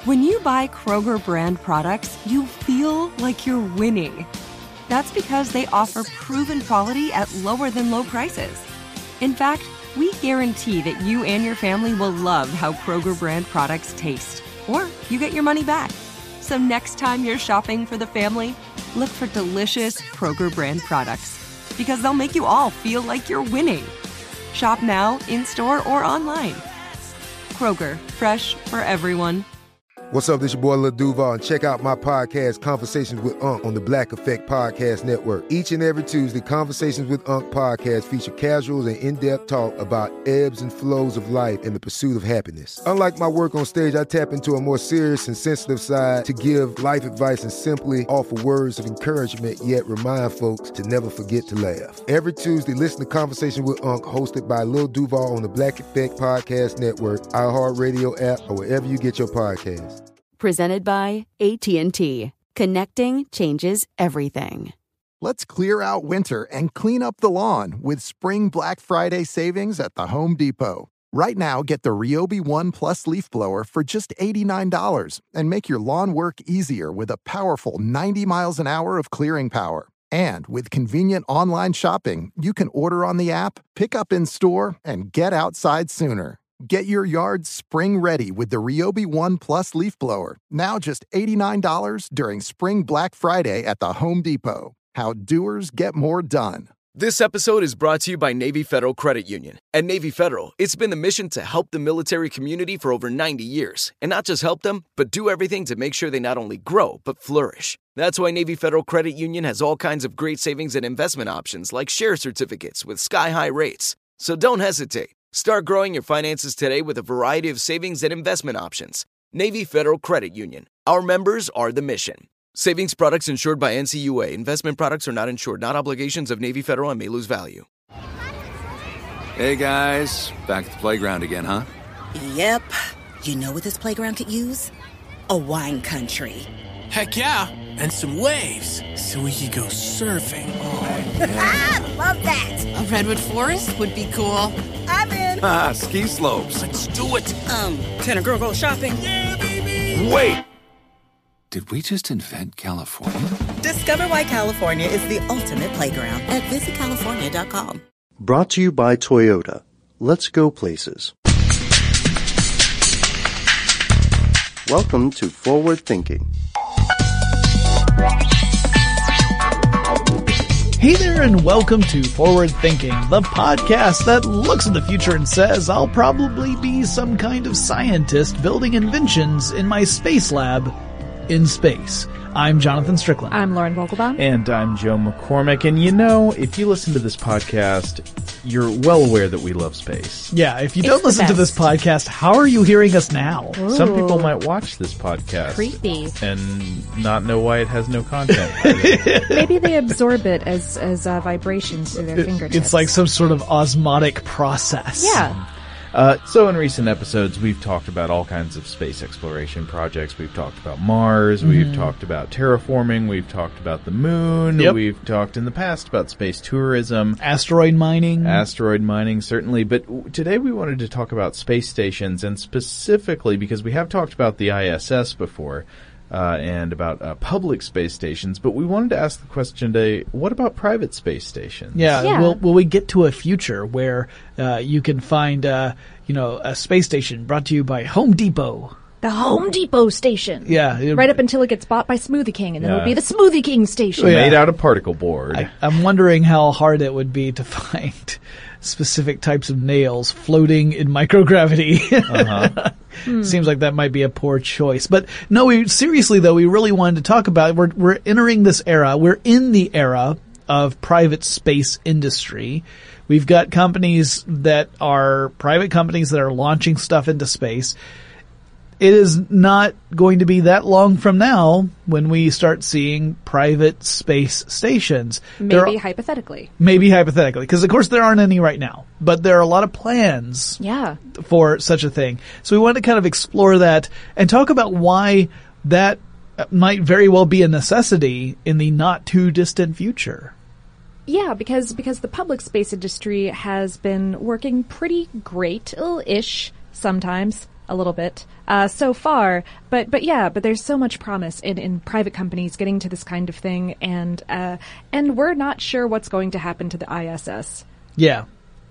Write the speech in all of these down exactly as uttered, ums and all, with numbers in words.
When you buy Kroger brand products, you feel like you're winning. That's because they offer proven quality at lower than low prices. In fact, we guarantee that you and your family will love how Kroger brand products taste, or you get your money back. So next time you're shopping for the family, look for delicious Kroger brand products, because they'll make you all feel like you're winning. Shop now, in-store, or online. Kroger, fresh for everyone. What's up, this your boy Lil Duval, and check out my podcast, Conversations with Unc, on the Black Effect Podcast Network. Each and every Tuesday, Conversations with Unc podcast feature casual and in-depth talk about ebbs and flows of life and the pursuit of happiness. Unlike my work on stage, I tap into a more serious and sensitive side to give life advice and simply offer words of encouragement, yet remind folks to never forget to laugh. Every Tuesday, listen to Conversation with Unc, hosted by Lil Duval on the Black Effect Podcast Network, iHeartRadio app, or wherever you get your podcasts. Presented by A T and T. Connecting changes everything. Let's clear out winter and clean up the lawn with spring Black Friday savings at the Home Depot. Right now, get the Ryobi One Plus leaf blower for just eighty-nine dollars and make your lawn work easier with a powerful ninety miles an hour of clearing power. And with convenient online shopping, you can order on the app, pick up in store, and get outside sooner. Get your yard spring ready with the Ryobi One Plus leaf blower. Now just eighty-nine dollars during Spring Black Friday at the Home Depot. How doers get more done. This episode is brought to you by Navy Federal Credit Union. At Navy Federal, it's been the mission to help the military community for over ninety years. And not just help them, but do everything to make sure they not only grow, but flourish. That's why Navy Federal Credit Union has all kinds of great savings and investment options like share certificates with sky-high rates. So don't hesitate. Start growing your finances today with a variety of savings and investment options. Navy Federal Credit Union. Our members are the mission. Savings products insured by N C U A. Investment products are not insured, not obligations of Navy Federal, and may lose value. Hey, guys. Back at the playground again, huh? Yep. You know what this playground could use? A wine country. Heck yeah. And some waves so we could go surfing. Oh, yeah. Ah, love that. A redwood forest would be cool. I'm in. Ah, ski slopes. Let's do it. Um, can a girl go shopping? Yeah, baby. Wait. Did we just invent California? Discover why California is the ultimate playground at visit california dot com. Brought to you by Toyota. Let's go places. Welcome to Forward Thinking. Hey there, and welcome to Forward Thinking, the podcast that looks at the future and says, I'll probably be some kind of scientist building inventions in my space lab in space. I'm Jonathan Strickland. I'm Lauren Vogelbaum. And I'm Joe McCormick. And you know, if you listen to this podcast, you're well aware that we love space. Yeah, if you don't it's listen to this podcast, how are you hearing us now? Ooh. Some people might watch this podcast. Creepy. And not know why it has no content. Maybe they absorb it as, as uh, vibrations through their it, fingertips. It's like some sort of osmotic process. Yeah. Uh, so in recent episodes, we've talked about all kinds of space exploration projects. We've talked about Mars. Mm-hmm. We've talked about terraforming. We've talked about the moon. Yep. We've talked in the past about space tourism. Asteroid mining. Asteroid mining, certainly. But w- today we wanted to talk about space stations, and specifically because we have talked about the I S S before, Uh, and about uh, public space stations, but we wanted to ask the question today, what about private space stations? Yeah, yeah. Will, will we get to a future where uh, you can find, uh, you know, a space station brought to you by Home Depot? The Home Depot station. Yeah. It, right up until it gets bought by Smoothie King, and then yeah. it'll be the Smoothie King station. Yeah. Made out of particle board. I, I'm wondering how hard it would be to find specific types of nails floating in microgravity. Uh-huh. Hmm. Seems like that might be a poor choice. But no, we seriously though, we really wanted to talk about, we're, we're entering this era, we're in the era of private space industry. We've got companies that are, private companies that are launching stuff into space. It is not going to be that long from now when we start seeing private space stations. Maybe are, hypothetically. Maybe hypothetically, because of course there aren't any right now. But there are a lot of plans yeah. for such a thing. So we want to kind of explore that and talk about why that might very well be a necessity in the not too distant future. Yeah, because because the public space industry has been working pretty great-ish sometimes a little bit uh, so far, but but yeah, but there's so much promise in, in private companies getting to this kind of thing, and uh, and we're not sure what's going to happen to the I S S. Yeah,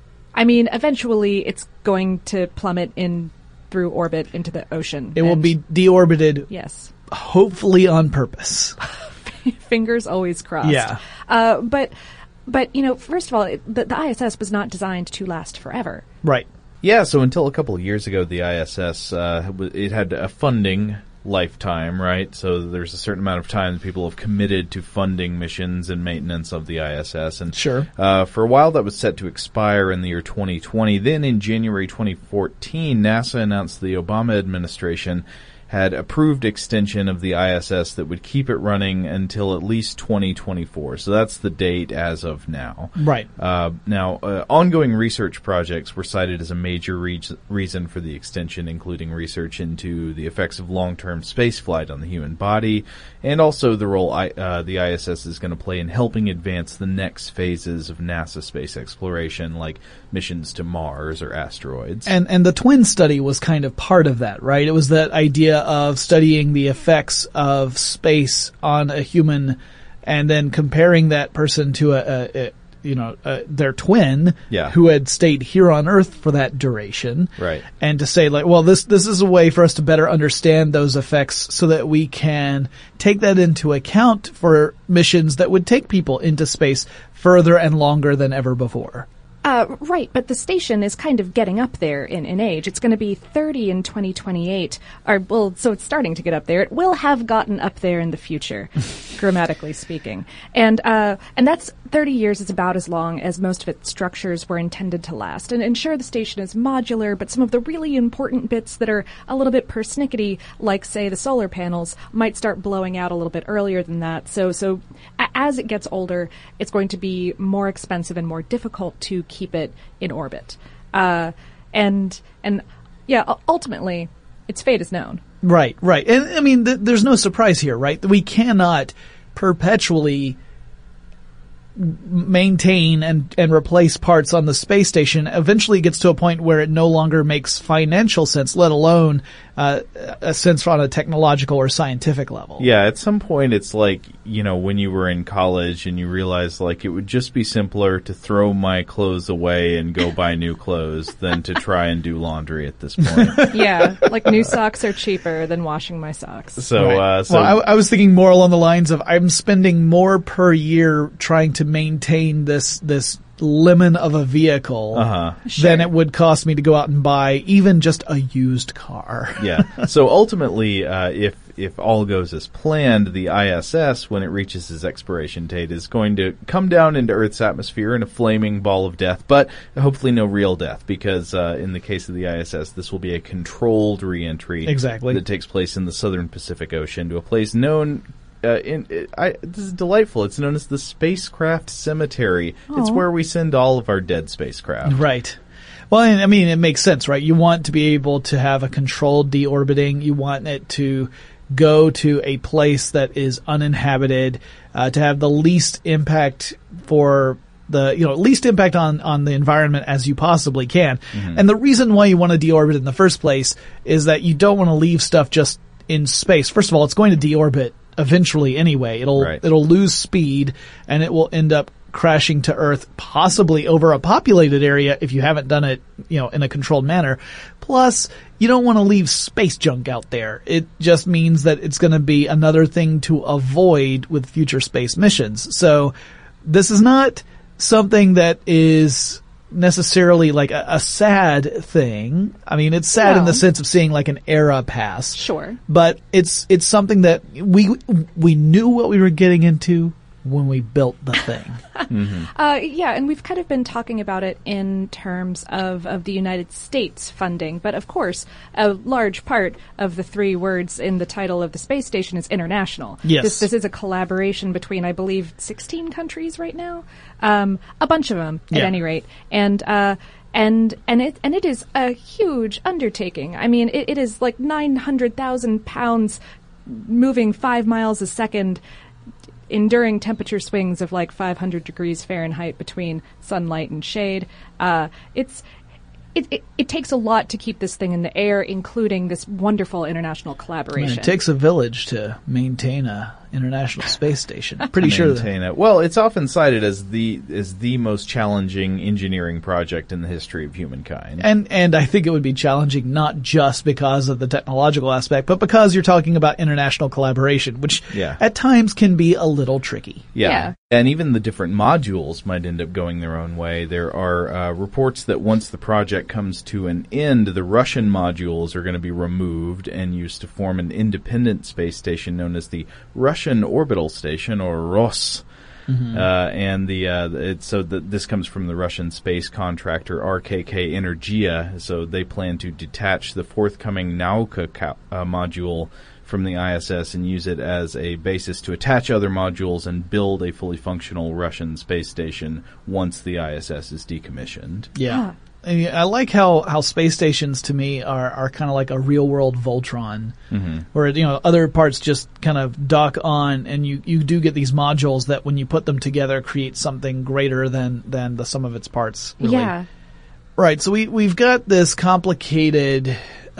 I mean, eventually it's going to plummet in through orbit into the ocean. It will be deorbited. Yes, hopefully on purpose. Fingers always crossed. Yeah, uh, but but you know, first of all, it, the, the I S S was not designed to last forever. Right. Yeah, so until a couple of years ago, the I S S, uh, it had a funding lifetime, right? So there's a certain amount of time that people have committed to funding missions and maintenance of the I S S. And sure. Uh, for a while, that was set to expire in the year twenty twenty. Then in January twenty fourteen, NASA announced the Obama administration had approved extension of the I S S that would keep it running until at least twenty twenty-four. So that's the date as of now. Right. Uh, now, uh, ongoing research projects were cited as a major re- reason for the extension, including research into the effects of long-term spaceflight on the human body, and also the role I, uh, the I S S is going to play in helping advance the next phases of NASA space exploration, like missions to Mars or asteroids. And and the twin study was kind of part of that, right? It was that idea of studying the effects of space on a human and then comparing that person to a, a, a you know, a, their twin yeah. who had stayed here on Earth for that duration. Right. And to say like, well, this, this is a way for us to better understand those effects so that we can take that into account for missions that would take people into space further and longer than ever before. Uh, right, but the station is kind of getting up there in, in age. It's going to be thirty in twenty twenty-eight. Or, well, so it's starting to get up there. It will have gotten up there in the future, grammatically speaking. And uh, and that's thirty years is about as long as most of its structures were intended to last. And, and sure, the station is modular, but some of the really important bits that are a little bit persnickety, like, say, the solar panels, might start blowing out a little bit earlier than that. So, so a- as it gets older, it's going to be more expensive and more difficult to keep it in orbit. Uh, and, and yeah, ultimately, its fate is known. Right, right. And, I mean, th- there's no surprise here, right? We cannot perpetually maintain and, and replace parts on the space station. Eventually it gets to a point where it no longer makes financial sense, let alone uh, a sense on a technological or scientific level. Yeah, at some point it's like, you know, when you were in college and you realize like it would just be simpler to throw my clothes away and go buy new clothes than to try and do laundry at this point. Yeah, like new socks are cheaper than washing my socks. So, right. uh, so well, I, I was thinking more along the lines of I'm spending more per year trying to maintain this this lemon of a vehicle uh-huh. Sure. than it would cost me to go out and buy even just a used car. Yeah. So ultimately, uh, if if all goes as planned, the I S S, when it reaches its expiration date, is going to come down into Earth's atmosphere in a flaming ball of death, but hopefully no real death, because uh, in the case of the I S S, this will be a controlled re-entry exactly. that takes place in the southern Pacific Ocean to a place known... Uh, in, it, I, this is delightful. It's known as the Spacecraft Cemetery. Aww. It's where we send all of our dead spacecraft. Right. Well, I mean, it makes sense, right? You want to be able to have a controlled deorbiting. You want it to go to a place that is uninhabited, uh, to have the least impact for the, you know, least impact on, on the environment as you possibly can. Mm-hmm. And the reason why you want to deorbit in the first place is that you don't want to leave stuff just in space. First of all, it's going to deorbit eventually anyway. It'll right. it'll lose speed and it will end up crashing to Earth, possibly over a populated area if you haven't done it, you know, in a controlled manner. Plus, you don't want to leave space junk out there. It just means that it's going to be another thing to avoid with future space missions. So this is not something that is necessarily like a, a sad thing. I mean, it's sad no. in the sense of seeing like an era pass. Sure. But it's it's something that we we knew what we were getting into when we built the thing. mm-hmm. uh, yeah, and we've kind of been talking about it in terms of, of the United States funding. But of course, a large part of the three words in the title of the space station is international. Yes. This, this is a collaboration between, I believe, sixteen countries right now. Um, a bunch of them, at yeah. any rate. And, uh, And and it and it is a huge undertaking. I mean, it, it is like nine hundred thousand pounds, moving five miles a second, enduring temperature swings of like five hundred degrees Fahrenheit between sunlight and shade. Uh, it's it, it, it takes a lot to keep this thing in the air, including this wonderful international collaboration. I mean, it takes a village to maintain a international space station. Pretty sure maintain that, it. Well, it's often cited as the as the most challenging engineering project in the history of humankind. And and I think it would be challenging not just because of the technological aspect, but because you're talking about international collaboration, which yeah. at times can be a little tricky. Yeah. yeah. And even the different modules might end up going their own way. There are uh, reports that once the project comes to an end, the Russian modules are going to be removed and used to form an independent space station known as the Russian Orbital Station, or R O S. Mm-hmm. Uh, and the uh, it, so the, this comes from the Russian space contractor R K K Energia. So they plan to detach the forthcoming Nauka ca- uh, module from the I S S and use it as a basis to attach other modules and build a fully functional Russian space station once the I S S is decommissioned. Yeah. And I like how, how space stations to me are, are kind of like a real world Voltron, mm-hmm. where, you know, other parts just kind of dock on, and you, you do get these modules that when you put them together create something greater than, than the sum of its parts. Really. Yeah. Right. So we, we've got this complicated,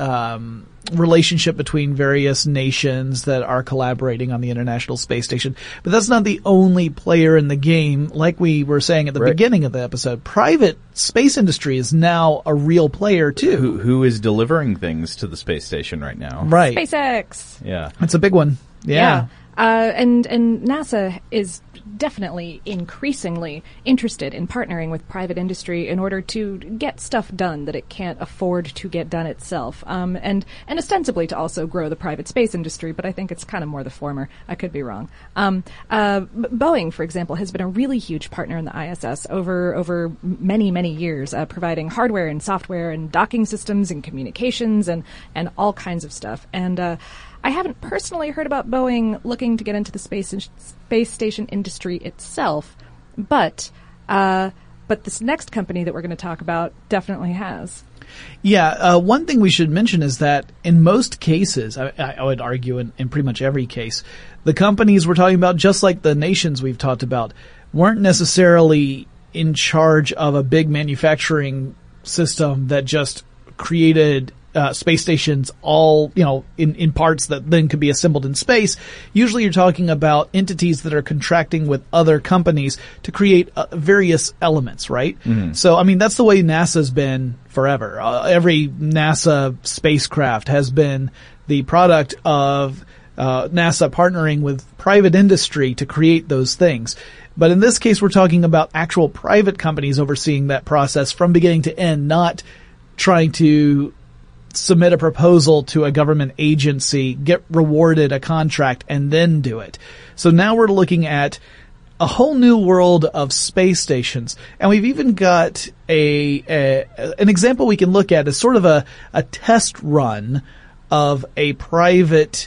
um, relationship between various nations that are collaborating on the International Space Station. But that's not the only player in the game. Like we were saying at the right. beginning of the episode, private space industry is now a real player too. Who, who is delivering things to the space station right now? Right. SpaceX. Yeah. It's a big one. Yeah. yeah. Uh, and, and NASA is definitely increasingly interested in partnering with private industry in order to get stuff done that it can't afford to get done itself. Um, and, and ostensibly to also grow the private space industry, but I think it's kind of more the former. I could be wrong. Um, uh, Boeing, for example, has been a really huge partner in the I S S over, over many, many years, uh, providing hardware and software and docking systems and communications and, and all kinds of stuff. And, uh, I haven't personally heard about Boeing looking to get into the space space station industry itself, but uh, but this next company that we're going to talk about definitely has. Yeah, uh, one thing we should mention is that in most cases, I, I would argue in, in pretty much every case, the companies we're talking about, just like the nations we've talked about, weren't necessarily in charge of a big manufacturing system that just created Uh, space stations all, you know, in, in parts that then could be assembled in space. Usually you're talking about entities that are contracting with other companies to create uh, various elements, right? Mm-hmm. So, I mean, that's the way NASA's been forever. Uh, every NASA spacecraft has been the product of uh, NASA partnering with private industry to create those things. But in this case, we're talking about actual private companies overseeing that process from beginning to end, not trying to submit a proposal to a government agency, get rewarded a contract, and then do it. So now we're looking at a whole new world of space stations. And we've even got a, a an example we can look at as sort of a, a test run of a private,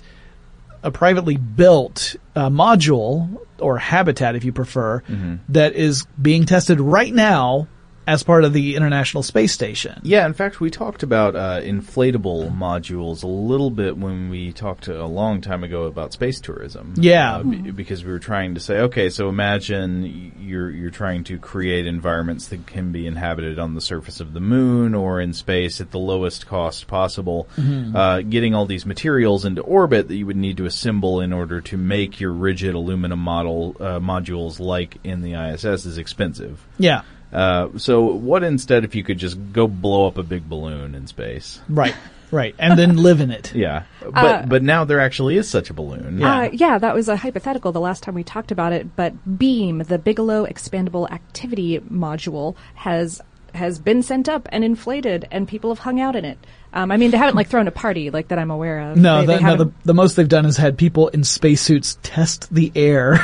a privately built uh, module, or habitat if you prefer, mm-hmm. that is being tested right now as part of the International Space Station. Yeah, in fact, we talked about uh, inflatable modules a little bit when we talked a long time ago about space tourism. Yeah. Uh, b- because we were trying to say, okay, so imagine you're you're trying to create environments that can be inhabited on the surface of the moon or in space at the lowest cost possible. Mm-hmm. Uh, getting all these materials into orbit that you would need to assemble in order to make your rigid aluminum model uh, modules like in the I S S is expensive. Yeah. Uh, so what instead if you could just go blow up a big balloon in space? Right, right. And then live in it. Yeah. But Uh, but now there actually is such a balloon. Yeah. Uh, yeah, that was a hypothetical the last time we talked about it, but BEAM, the Bigelow Expandable Activity Module, has has been sent up and inflated, and people have hung out in it. Um, I mean, they haven't like thrown a party like that I'm aware of. No, they, the, they no the, the most they've done is had people in spacesuits test the air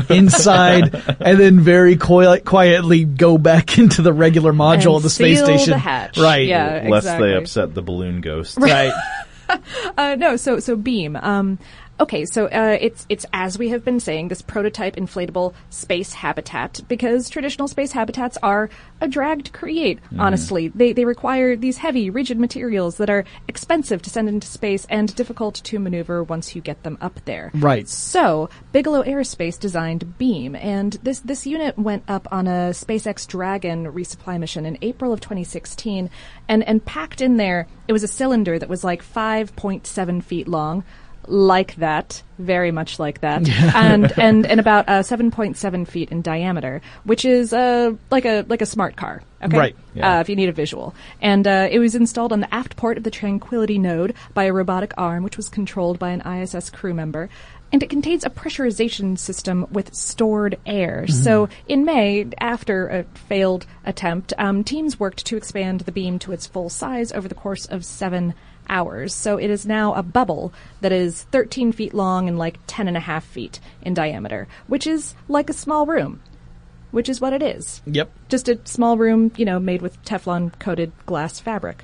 inside and then very qui- quietly go back into the regular module and of the space seal station. The hatch. Right. Yeah, Lest exactly. they upset the balloon ghosts. Right. uh, no, so, so BEAM. Um, okay, so uh, it's it's as we have been saying, this prototype inflatable space habitat, because traditional space habitats are a drag to create. Mm-hmm. Honestly, they they require these heavy, rigid materials that are expensive to send into space and difficult to maneuver once you get them up there. Right. So Bigelow Aerospace designed Beam, and this this unit went up on a SpaceX Dragon resupply mission in April of twenty sixteen, and and packed in there, it was a cylinder that was like five point seven feet long. Like that, very much like that, and and and about uh, seven point seven feet in diameter, which is uh, like a like a smart car. Okay, right. Yeah. Uh, if you need a visual, and uh, it was installed on the aft port of the Tranquility node by a robotic arm, which was controlled by an I S S crew member. And it contains a pressurization system with stored air. Mm-hmm. So in May, after a failed attempt, um, teams worked to expand the beam to its full size over the course of seven hours. So it is now a bubble that is thirteen feet long and like ten and a half feet in diameter, which is like a small room, which is what it is. Yep. Just a small room, you know, made with Teflon-coated glass fabric.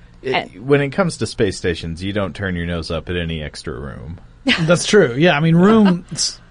It, when it comes to space stations, you don't turn your nose up at any extra room. That's true. Yeah, I mean, room, s-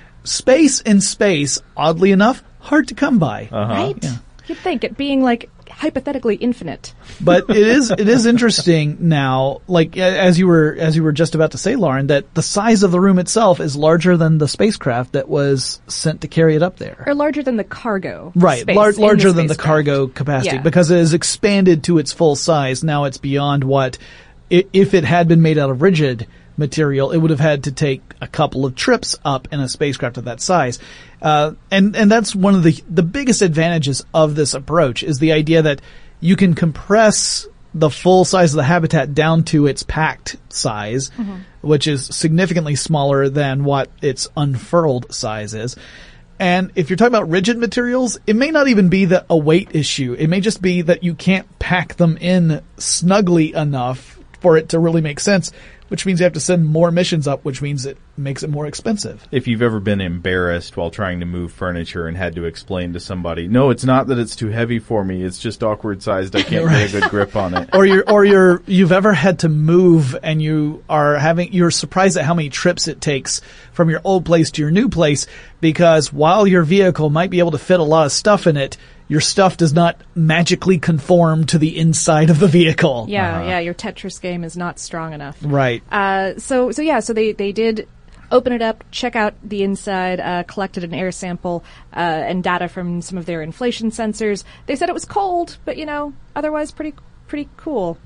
space in space, oddly enough, hard to come by. Uh-huh. Right? Yeah. You'd think it being like hypothetically infinite. But it is it is interesting now, like as you were as you were just about to say, Lauren, that the size of the room itself is larger than the spacecraft that was sent to carry it up there. Or larger than the cargo. Right, space lar- larger the than the spacecraft. cargo capacity, Yeah. because it is expanded to its full size. Now it's beyond what, i- if it had been made out of rigid material, it would have had to take a couple of trips up in a spacecraft of that size. Uh, and, and that's one of the, the biggest advantages of this approach, is the idea that you can compress the full size of the habitat down to its packed size, mm-hmm. which is significantly smaller than what its unfurled size is. And if you're talking about rigid materials, it may not even be the, a weight issue. It may just be that you can't pack them in snugly enough for it to really make sense, which means you have to send more missions up, which means it makes it more expensive. If you've ever been embarrassed while trying to move furniture and had to explain to somebody, no, it's not that it's too heavy for me, it's just awkward sized, I can't right. get a good grip on it. Or you're, or you're, you've ever had to move and you are having, you're surprised at how many trips it takes from your old place to your new place, because while your vehicle might be able to fit a lot of stuff in it, your stuff does not magically conform to the inside of the vehicle. Yeah, uh-huh. yeah, your Tetris game is not strong enough. Right. Uh, so, so yeah, so they, they did open it up, check out the inside, uh, collected an air sample, uh, and data from some of their inflation sensors. They said it was cold, but, you know, otherwise pretty, pretty cool.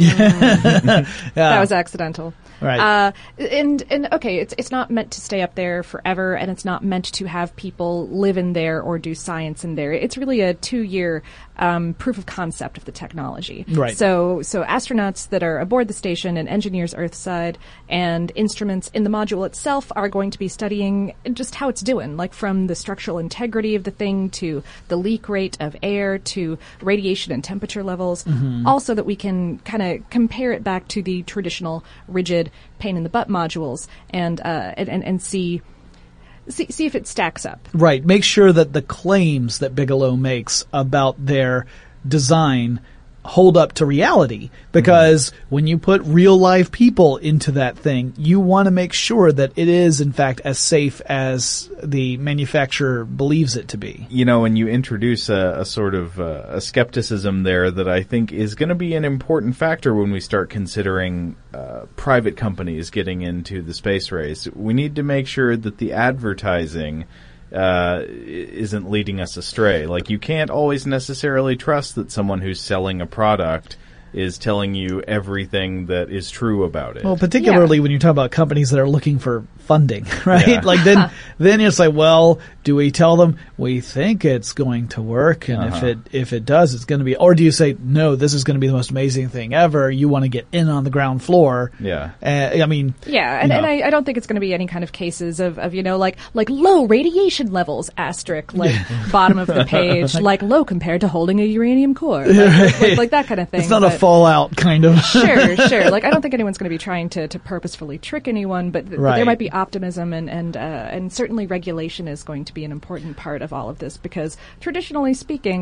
yeah. That was accidental. Right. Uh, and, and okay, it's, it's not meant to stay up there forever, and it's not meant to have people live in there or do science in there. It's really a two-year, um, proof of concept of the technology. Right. So, so astronauts that are aboard the station and engineers Earthside and instruments in the module itself are going to be studying just how it's doing, like from the structural integrity of the thing to the leak rate of air to radiation and temperature levels. Mm-hmm. Also that we can kind of compare it back to the traditional rigid pain in the butt modules and uh, and, and and see see see if it stacks up. Right. Make sure that the claims that Bigelow makes about their design hold up to reality, because mm-hmm. when you put real live people into that thing, you want to make sure that it is in fact as safe as the manufacturer believes it to be. You know, and you introduce a, a sort of uh, a skepticism there that I think is going to be an important factor when we start considering uh, private companies getting into the space race. We need to make sure that the advertising uh, isn't leading us astray. Like, you can't always necessarily trust that someone who's selling a product is telling you everything that is true about it. Well, particularly yeah. when you talk about companies that are looking for funding, right? Yeah. Like then, then it's like, well, do we tell them we think it's going to work, and uh-huh. if it if it does, it's going to be, or do you say no, this is going to be the most amazing thing ever? You want to get in on the ground floor. Yeah. Uh, I mean, yeah, and, and I, I don't think it's going to be any kind of cases of, of you know like like low radiation levels asterisk like bottom of the page like low compared to holding a uranium core like, right. like, like that kind of thing. It's not but a Fallout kind of. sure, sure. Like, I don't think anyone's going to be trying to, to purposefully trick anyone, but, th- right. but there might be optimism, and and uh, and certainly regulation is going to be an important part of all of this, because traditionally speaking,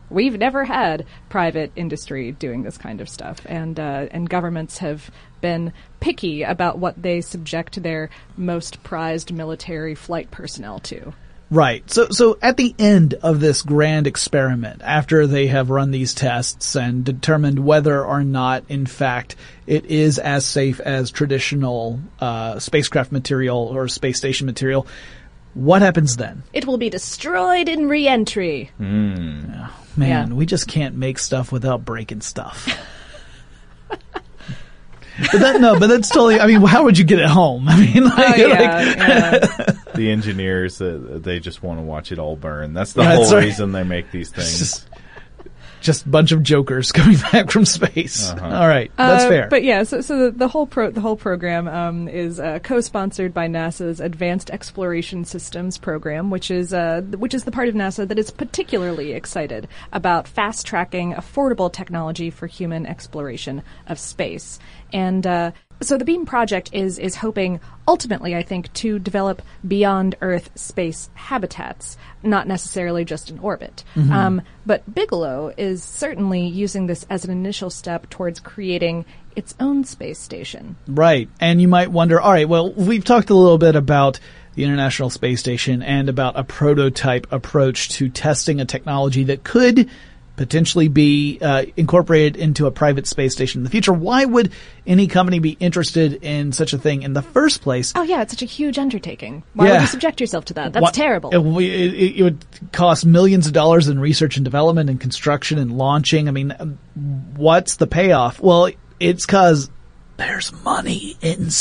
we've never had private industry doing this kind of stuff, and uh, and governments have been picky about what they subject their most prized military flight personnel to. Right. So, so at the end of this grand experiment, after they have run these tests and determined whether or not, in fact, it is as safe as traditional uh, spacecraft material or space station material, what happens then? It will be destroyed in re-entry. Mm. Oh, man, yeah. We just can't make stuff without breaking stuff. But that, no, but that's totally, I mean, how would you get it home? I mean, like, oh, yeah, like yeah. The engineers, uh, they just want to watch it all burn. That's the that's whole right. reason they make these things. Just, just a bunch of jokers coming back from space. Uh-huh. All right, that's uh, fair. But yeah, so, so the, the whole pro, the whole program um, is uh, co-sponsored by NASA's Advanced Exploration Systems program, which is uh, which is the part of NASA that is particularly excited about fast-tracking affordable technology for human exploration of space. And uh, so the BEAM project is is hoping ultimately, I think, to develop beyond Earth space habitats, not necessarily just in orbit. Mm-hmm. Um, but Bigelow is certainly using this as an initial step towards creating its own space station. Right. And you might wonder, all right, well, we've talked a little bit about the International Space Station and about a prototype approach to testing a technology that could potentially be uh, incorporated into a private space station in the future. Why would any company be interested in such a thing in the first place? Oh, yeah, it's such a huge undertaking. Why yeah. would you subject yourself to that? That's what, terrible. It, it, it would cost millions of dollars in research and development and construction and launching. I mean, what's the payoff? Well, it's because there's money in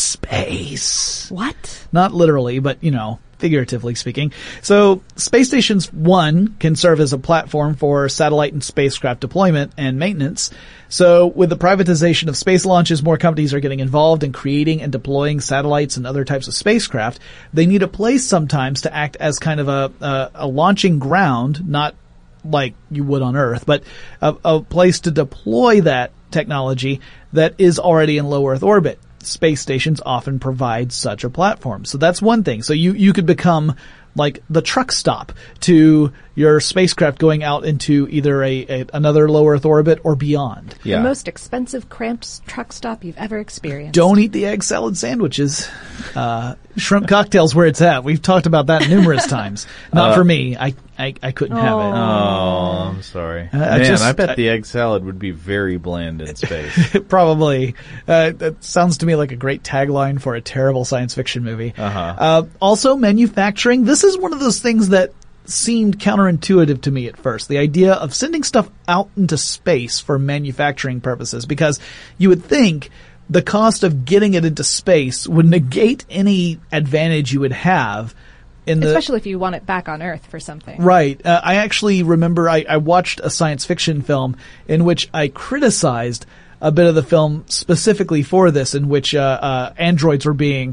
space. What? Not literally, but, you know, figuratively speaking. So space stations, one, can serve as a platform for satellite and spacecraft deployment and maintenance. So with the privatization of space launches, more companies are getting involved in creating and deploying satellites and other types of spacecraft. They need a place sometimes to act as kind of a, a, a launching ground, not like you would on Earth, but a, a place to deploy that technology that is already in low Earth orbit. Space stations often provide such a platform. So that's one thing. So you, you could become like the truck stop to your spacecraft going out into either a, a another low Earth orbit or beyond. Yeah. The most expensive cramped truck stop you've ever experienced. Don't eat the egg salad sandwiches. Uh, shrimp cocktails where it's at. We've talked about that numerous times. Not uh, for me. I, I, I couldn't oh. have it. Oh, I'm sorry. Uh, Man, I, just, I bet I, the egg salad would be very bland in space. Probably. Uh, that sounds to me like a great tagline for a terrible science fiction movie. Uh-huh. Uh, also, manufacturing. This is one of those things that seemed counterintuitive to me at first. The idea of sending stuff out into space for manufacturing purposes, because you would think the cost of getting it into space would negate any advantage you would have in the... Especially if you want it back on Earth for something. Right. Uh, I actually remember I, I watched a science fiction film in which I criticized a bit of the film specifically for this, in which uh, uh, androids were being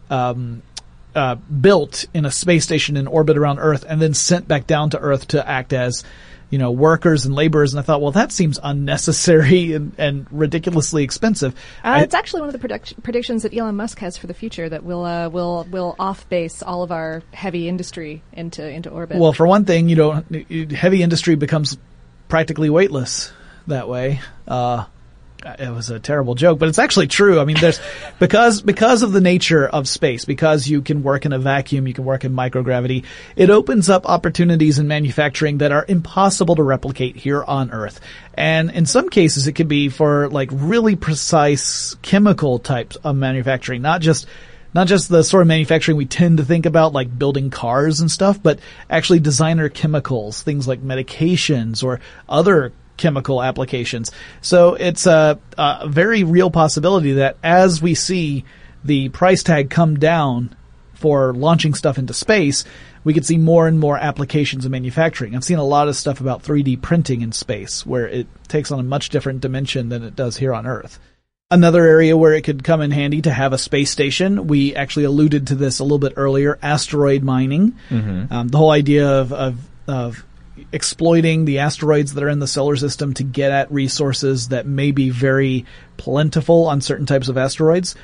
um Uh, built in a space station in orbit around Earth and then sent back down to Earth to act as, you know, workers and laborers. And I thought, well, that seems unnecessary and, and ridiculously expensive. Uh, I, it's actually one of the predict- predictions that Elon Musk has for the future, that we'll uh, we'll we'll off base all of our heavy industry into into orbit. Well, for one thing, you know, heavy industry becomes practically weightless that way. Uh, It was a terrible joke, but it's actually true. I mean, there's, because, because of the nature of space, because you can work in a vacuum, you can work in microgravity, it opens up opportunities in manufacturing that are impossible to replicate here on Earth. And in some cases, it could be for like really precise chemical types of manufacturing, not just Not just the sort of manufacturing we tend to think about, like building cars and stuff, but actually designer chemicals, things like medications or other chemical applications. So it's a, a very real possibility that as we see the price tag come down for launching stuff into space, we could see more and more applications in manufacturing. I've seen a lot of stuff about three D printing in space, where it takes on a much different dimension than it does here on Earth. Another area where it could come in handy to have a space station, we actually alluded to this a little bit earlier, asteroid mining. Mm-hmm. Um, the whole idea of, of, of exploiting the asteroids that are in the solar system to get at resources that may be very plentiful on certain types of asteroids.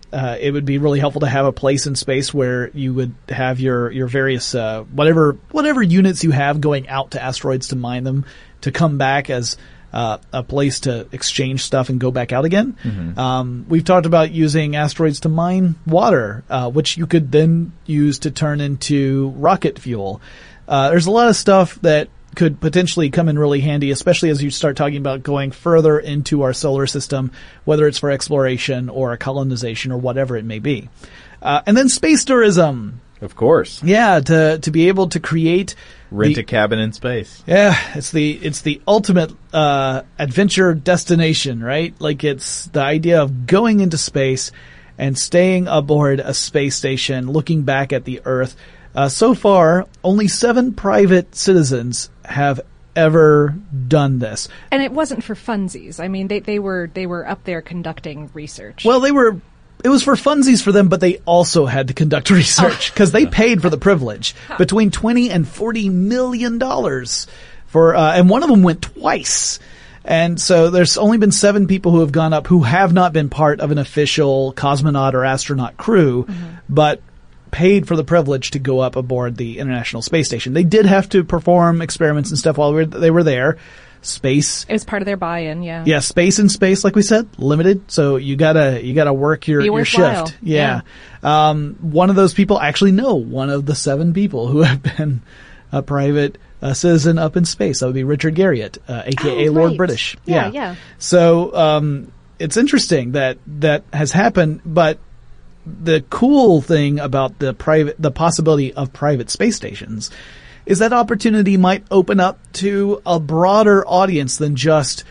uh, it would be really helpful to have a place in space where you would have your your various uh, whatever whatever units you have going out to asteroids to mine them to come back as uh, a place to exchange stuff and go back out again. Mm-hmm. Um, we've talked about using asteroids to mine water, uh, which you could then use to turn into rocket fuel. Uh, there's a lot of stuff that could potentially come in really handy, especially as you start talking about going further into our solar system, whether it's for exploration or colonization or whatever it may be. Uh, and then space tourism. Of course. Yeah, to to be able to create Rent the, a cabin in space. Yeah, it's the it's the ultimate uh adventure destination, right? Like it's the idea of going into space and staying aboard a space station, looking back at the Earth. Uh, so far, only seven private citizens have ever done this. And it wasn't for funsies. I mean, they, they were they were up there conducting research. Well, they were. It was for funsies for them, but they also had to conduct research because they paid for the privilege between twenty and forty million dollars for, uh, and one of them went twice. And so there's only been seven people who have gone up who have not been part of an official cosmonaut or astronaut crew, mm-hmm. but paid for the privilege to go up aboard the International Space Station. They did have to perform experiments and stuff while they were there. Space. It was part of their buy-in, yeah. Yeah, space in space, like we said, limited. So you gotta, you gotta work your, your shift. Yeah. yeah. Um, one of those people, I actually know one of the seven people who have been a private uh, citizen up in space. That would be Richard Garriott, uh, aka oh, Lord right. British. Yeah, yeah. yeah. So, um, it's interesting that that has happened, but the cool thing about the private, the possibility of private space stations is that opportunity might open up to a broader audience than just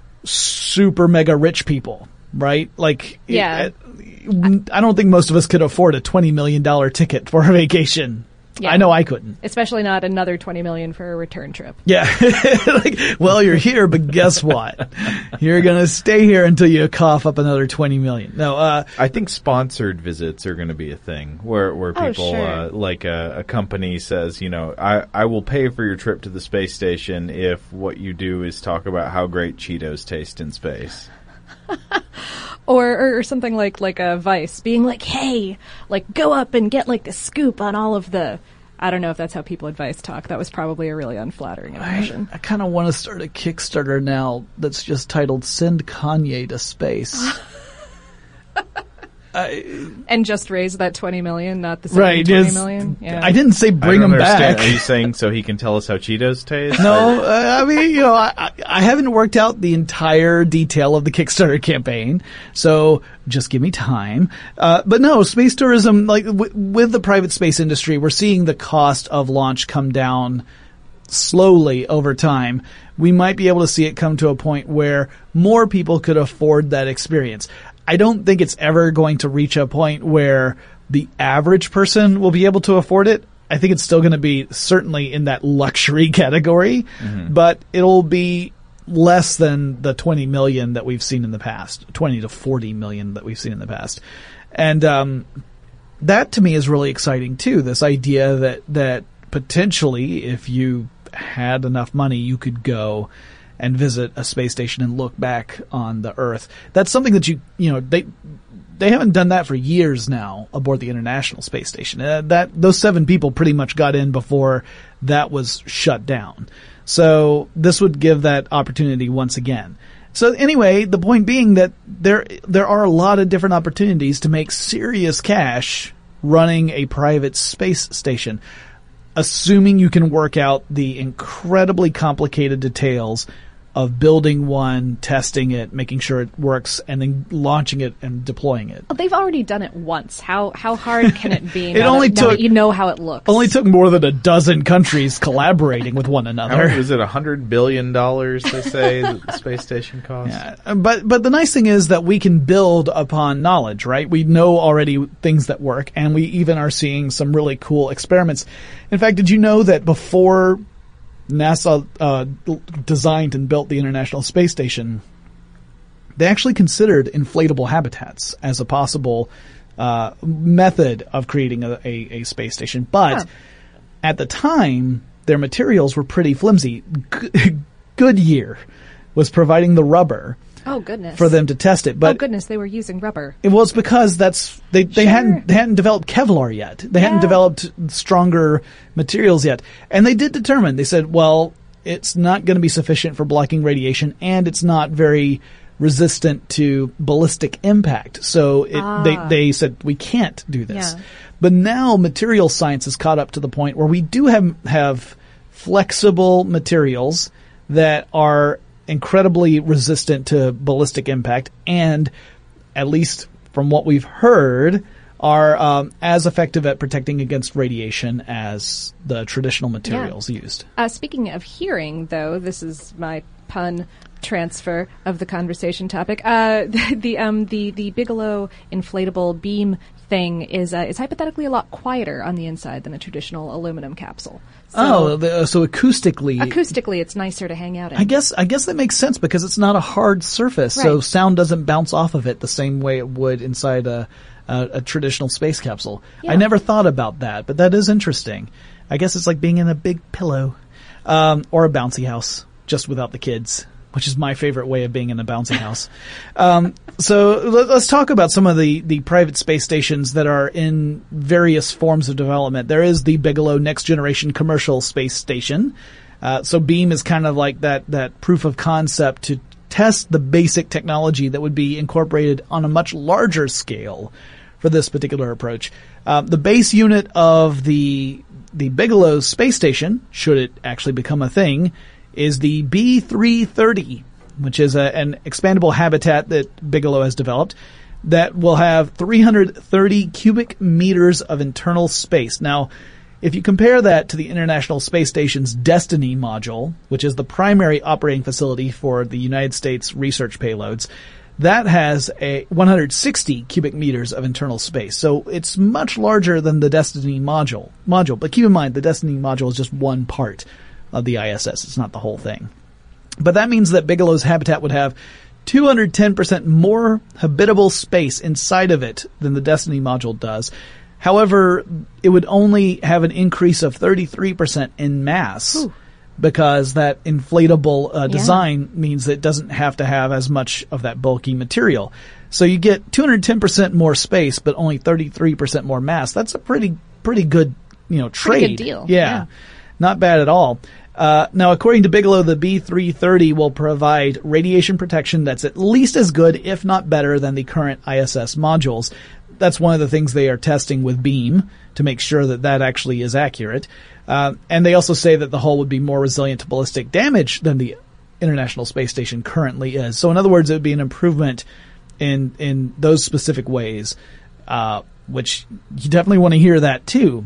super mega rich people, right? Like, yeah. it, it, I don't think most of us could afford a twenty million dollars ticket for a vacation. Yeah. I know I couldn't. Especially not another twenty million dollars for a return trip. Yeah. Like, well, you're here, but guess what? You're going to stay here until you cough up another twenty million dollars. No, uh, I think sponsored visits are going to be a thing where, where people, oh, sure. uh, like a, a company says, you know, I, I will pay for your trip to the space station if what you do is talk about how great Cheetos taste in space. Or, or something like, like a Vice being like, hey, like go up and get like the scoop on all of the, I don't know if that's how people at Vice talk. That was probably a really unflattering impression. I, I kind of want to start a Kickstarter now that's just titled Send Kanye to Space. I, and just raise that twenty million, not the right, twenty million. Yeah. I didn't say bring him back. Are you saying so he can tell us how Cheetos taste? No, uh, I mean, you know, I, I haven't worked out the entire detail of the Kickstarter campaign, so just give me time. Uh, but no, space tourism, like w- with the private space industry, we're seeing the cost of launch come down slowly over time. We might be able to see it come to a point where more people could afford that experience. I don't think it's ever going to reach a point where the average person will be able to afford it. I think it's still going to be certainly in that luxury category, mm-hmm. but it'll be less than the twenty million that we've seen in the past, twenty to forty million that we've seen in the past. And, um, that to me is really exciting too. This idea that, that potentially if you had enough money, you could go and visit a space station and look back on the Earth. That's something that you, you know, they, they haven't done that for years now aboard the International Space Station. Uh, that, those seven people pretty much got in before that was shut down. So this would give that opportunity once again. So anyway, the point being that there, there are a lot of different opportunities to make serious cash running a private space station, assuming you can work out the incredibly complicated details of building one, testing it, making sure it works, and then launching it and deploying it. Well, they've already done it once. How how hard can it be? it now only that, took now that you know how it looks. Only took more than a dozen countries collaborating with one another. How, is it a hundred billion dollars? They say that the space station costs. Yeah, but but the nice thing is that we can build upon knowledge, right? We know already things that work, and we even are seeing some really cool experiments. In fact, did you know that before NASA uh, designed and built the International Space Station, they actually considered inflatable habitats as a possible uh, method of creating a, a, a space station. But huh. at the time, their materials were pretty flimsy. G- Goodyear was providing the rubber, Oh, goodness. for them to test it. But oh, goodness, they were using rubber. It was because that's they, they Sure. hadn't they hadn't developed Kevlar yet. They Yeah. hadn't developed stronger materials yet. And they did determine, they said, well, it's not going to be sufficient for blocking radiation, and it's not very resistant to ballistic impact. So it, Ah. they, they said, we can't do this. Yeah. But now material science has caught up to the point where we do have, have flexible materials that are incredibly resistant to ballistic impact, and at least from what we've heard, are um, as effective at protecting against radiation as the traditional materials Yeah. used. Uh, speaking of hearing, though, this is my pun transfer of the conversation topic. Uh, the the, um, the the Bigelow inflatable beam thing is uh, is hypothetically a lot quieter on the inside than a traditional aluminum capsule. So oh, the, so acoustically, acoustically, it's nicer to hang out in. I guess I guess that makes sense because it's not a hard surface, so Right. sound doesn't bounce off of it the same way it would inside a a, a traditional space capsule. Yeah. I never thought about that, but that is interesting. I guess it's like being in a big pillow, um, or a bouncy house, just without the kids, which is my favorite way of being in a bouncy house. Um, so let, let's talk about some of the, the private space stations that are in various forms of development. There is the Bigelow Next Generation Commercial Space Station. Uh, so BEAM is kind of like that, that proof of concept to test the basic technology that would be incorporated on a much larger scale for this particular approach. Uh, the base unit of the the Bigelow space station, should it actually become a thing, is the B three thirty, which is a, an expandable habitat that Bigelow has developed that will have three hundred thirty cubic meters of internal space. Now, if you compare that to the International Space Station's Destiny module, which is the primary operating facility for the United States research payloads, that has a one hundred sixty cubic meters of internal space. So it's much larger than the Destiny module. Module, but keep in mind the Destiny module is just one part of the I S S. It's not the whole thing. But that means that Bigelow's habitat would have two hundred ten percent more habitable space inside of it than the Destiny module does. However, it would only have an increase of thirty-three percent in mass. Ooh. Because that inflatable uh, design yeah. means that it doesn't have to have as much of that bulky material. So you get two hundred ten percent more space, but only thirty-three percent more mass. That's a pretty, pretty good, you know, trade. Pretty good deal. Yeah. yeah. Not bad at all. Uh, now, according to Bigelow, the B three thirty will provide radiation protection that's at least as good, if not better, than the current I S S modules. That's one of the things they are testing with BEAM to make sure that that actually is accurate. Uh, and they also say that the hull would be more resilient to ballistic damage than the International Space Station currently is. So in other words, it would be an improvement in in those specific ways, uh, which you definitely want to hear that too.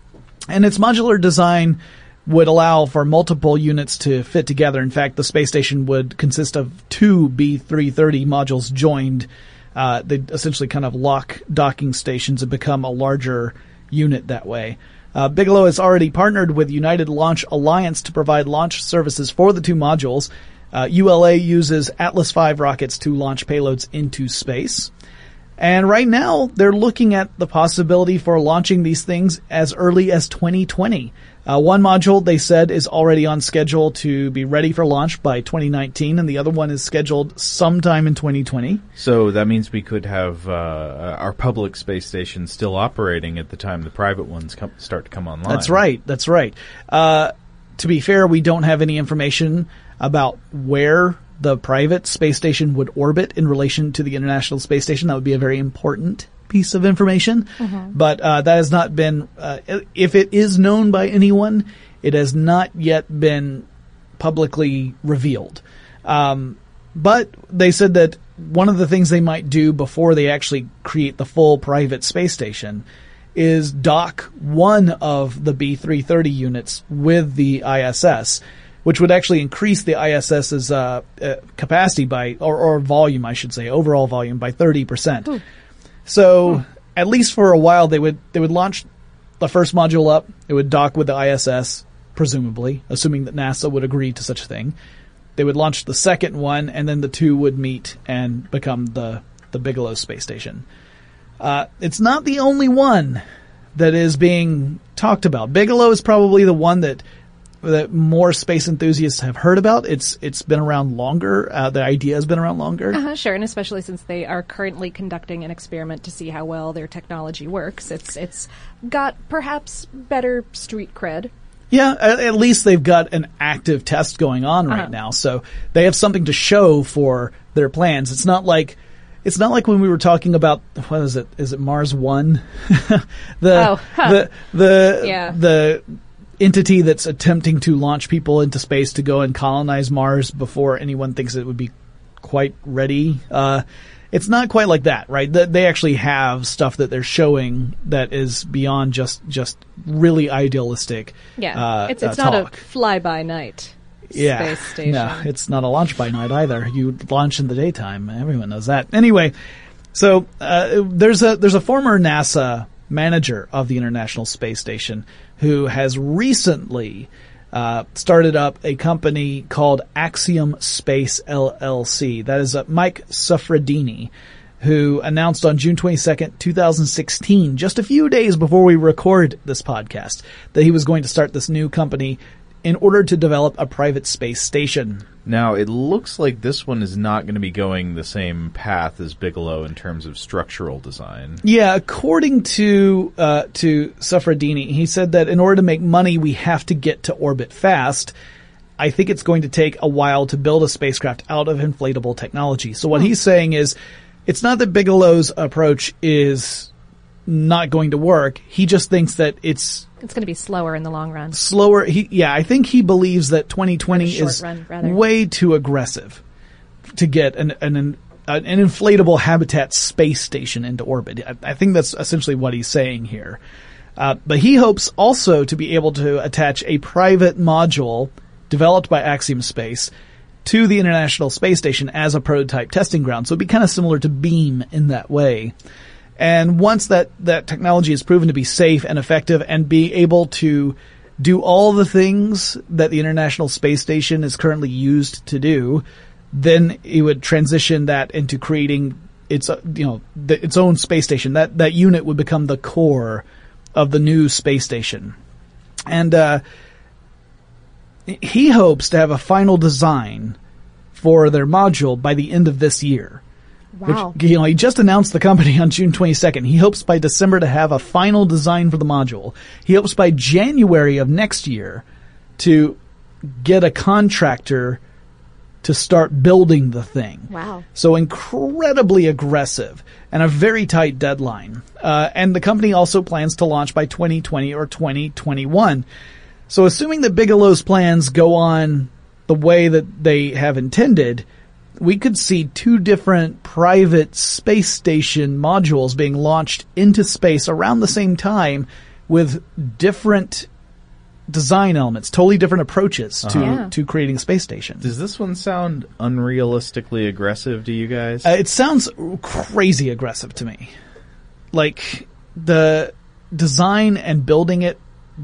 And its modular design would allow for multiple units to fit together. In fact, the space station would consist of two B three thirty modules joined. Uh, they essentially kind of lock docking stations and become a larger unit that way. Uh, Bigelow has already partnered with United Launch Alliance to provide launch services for the two modules. Uh, U L A uses Atlas five rockets to launch payloads into space. And right now, they're looking at the possibility for launching these things as early as twenty twenty. Uh, one module, they said, is already on schedule to be ready for launch by twenty nineteen, and the other one is scheduled sometime in twenty twenty. So that means we could have uh, our public space station still operating at the time the private ones come, start to come online. That's right. That's right. Uh, to be fair, we don't have any information about where the private space station would orbit in relation to the International Space Station. That would be a very important piece of information. Mm-hmm. But uh, that has not been, uh, if it is known by anyone, it has not yet been publicly revealed. Um, but they said that one of the things they might do before they actually create the full private space station is dock one of the B three thirty units with the I S S, which would actually increase the ISS's uh, uh, capacity by, or, or volume, I should say, overall volume by thirty percent. Ooh. So, oh. at least for a while, they would they would launch the first module up. It would dock with the I S S, presumably, assuming that NASA would agree to such a thing. They would launch the second one, and then the two would meet and become the, the Bigelow space station. Uh, it's not the only one that is being talked about. Bigelow is probably the one that that more space enthusiasts have heard about. It's it's been around longer. Uh, the idea has been around longer. Uh-huh, sure, and especially since they are currently conducting an experiment to see how well their technology works. It's it's got perhaps better street cred. Yeah, at, at least they've got an active test going on right uh-huh. now, so they have something to show for their plans. It's not like it's not like when we were talking about what is it? Is it Mars One? the, oh, huh. the the yeah. the entity that's attempting to launch people into space to go and colonize Mars before anyone thinks it would be quite ready. Uh, it's not quite like that, right? They, they actually have stuff that they're showing that is beyond just just really idealistic. Yeah, uh, it's it's uh, not talk. a fly-by-night yeah. space station. No, it's not a launch by night either. You launch in the daytime. Everyone knows that. Anyway, so uh, there's a there's a former NASA manager of the International Space Station who has recently uh, started up a company called Axiom Space L L C. That is uh, Mike Suffredini, who announced on June twenty-second, twenty sixteen, just a few days before we record this podcast, that he was going to start this new company in order to develop a private space station. Now, it looks like this one is not going to be going the same path as Bigelow in terms of structural design. Yeah, according to uh, to Suffredini, he said that in order to make money, we have to get to orbit fast. I think it's going to take a while to build a spacecraft out of inflatable technology. So what he's saying is, it's not that Bigelow's approach is not going to work. He just thinks that it's It's going to be slower in the long run. Slower. He, yeah, I think he believes that twenty twenty is run, rather. way too aggressive to get an an, an an inflatable habitat space station into orbit. I, I think that's essentially what he's saying here. Uh, but he hopes also to be able to attach a private module developed by Axiom Space to the International Space Station as a prototype testing ground. So it'd be kind of similar to Beam in that way. And once that, that technology is proven to be safe and effective and be able to do all the things that the International Space Station is currently used to do, then it would transition that into creating its, you know, the, its own space station. That, that unit would become the core of the new space station. And, uh, he hopes to have a final design for their module by the end of this year. Wow. Which, you know, he just announced the company on June twenty-second. He hopes by December to have a final design for the module. He hopes by January of next year to get a contractor to start building the thing. Wow. So incredibly aggressive and a very tight deadline. Uh, and the company also plans to launch by twenty twenty or twenty twenty-one. So assuming that Bigelow's plans go on the way that they have intended, we could see two different private space station modules being launched into space around the same time with different design elements, totally different approaches Uh-huh. to, Yeah. to creating a space station. Does this one sound unrealistically aggressive to you guys? Uh, it sounds crazy aggressive to me. Like, the design and building it,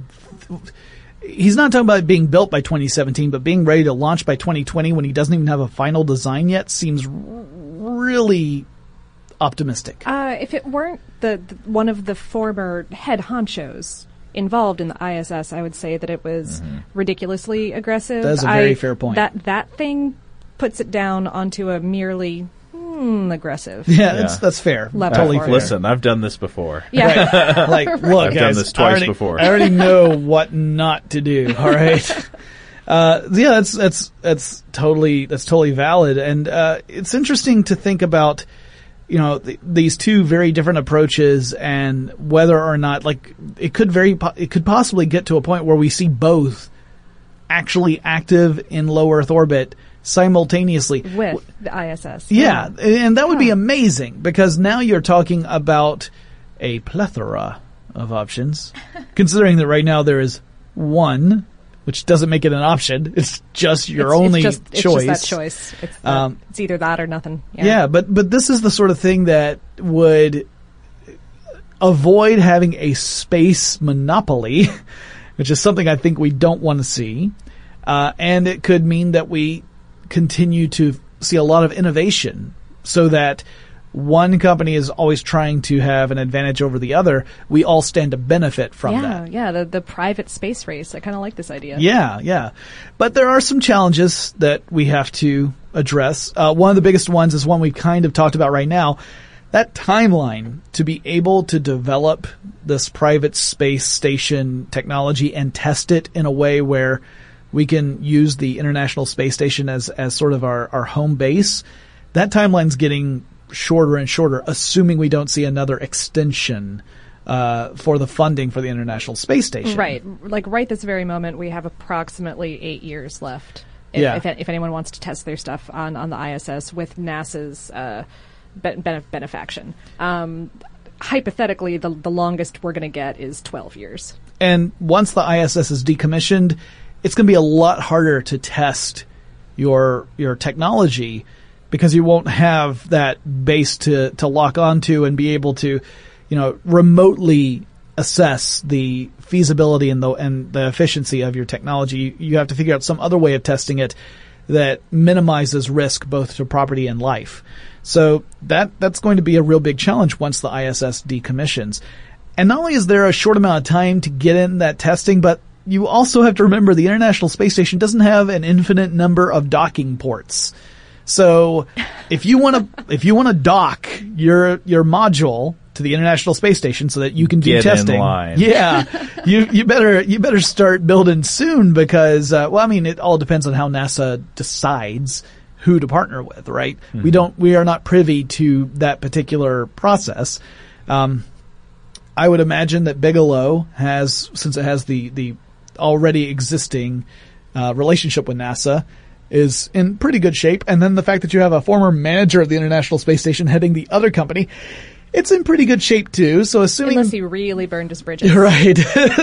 he's not talking about it being built by twenty seventeen, but being ready to launch by twenty twenty when he doesn't even have a final design yet seems r- really optimistic. Uh, if it weren't the, the one of the former head honchos involved in the I S S, I would say that it was Mm-hmm. ridiculously aggressive. That's a very I, fair point. That that thing puts it down onto a merely hmm, aggressive. Yeah, that's that's fair. Level Totally for it. fair. Listen, I've done this before. Yeah. Like, look, I've guys, done this twice I already, before. I already know what not to do. All right. Uh, yeah, that's that's that's totally that's totally valid, and uh, it's interesting to think about, you know, th- these two very different approaches, and whether or not, like, it could very po- it could possibly get to a point where we see both actually active in low Earth orbit simultaneously With the I S S. Yeah, and that would be amazing, because now you're talking about a plethora of options, considering that right now there is one, which doesn't make it an option. It's just your It's- only it's just, choice. It's just that choice. It's, that, Um, it's either that or nothing. Yeah. Yeah, but but this is the sort of thing that would avoid having a space monopoly, which is something I think we don't want to see. Uh, and it could mean that we continue to see a lot of innovation, so that one company is always trying to have an advantage over the other, we all stand to benefit from yeah, that. Yeah, the, the private space race. I kind of like this idea. Yeah, yeah. But there are some challenges that we have to address. Uh, one of the biggest ones is one we've kind of talked about right now. That timeline to be able to develop this private space station technology and test it in a way where we can use the International Space Station as, as sort of our, our home base, that timeline's getting shorter and shorter, assuming we don't see another extension uh, for the funding for the International Space Station. Right. Like right this very moment, we have approximately eight years left. If, yeah. if, if anyone wants to test their stuff on, on the I S S with NASA's uh, be- benef- benefaction. Um, hypothetically, the, the longest we're going to get is twelve years. And once the I S S is decommissioned, it's going to be a lot harder to test your your technology because you won't have that base to, to lock onto and be able to, you know, remotely assess the feasibility and the and the efficiency of your technology. You have to figure out some other way of testing it that minimizes risk both to property and life. So that that's going to be a real big challenge once the I S S decommissions. And not only is there a short amount of time to get in that testing, but you also have to remember the International Space Station doesn't have an infinite number of docking ports. So if you want to if you want to dock your your module to the International Space Station so that you can do Get testing, in line. yeah, you you better you better start building soon because uh, well, I mean, it all depends on how NASA decides who to partner with, right? Mm-hmm. We don't we are not privy to that particular process. Um, I would imagine that Bigelow has, since it has the the already existing uh, relationship with NASA, is in pretty good shape. And then the fact that you have a former manager of the International Space Station heading the other company, it's in pretty good shape too. So assuming unless he really burned his bridges, right?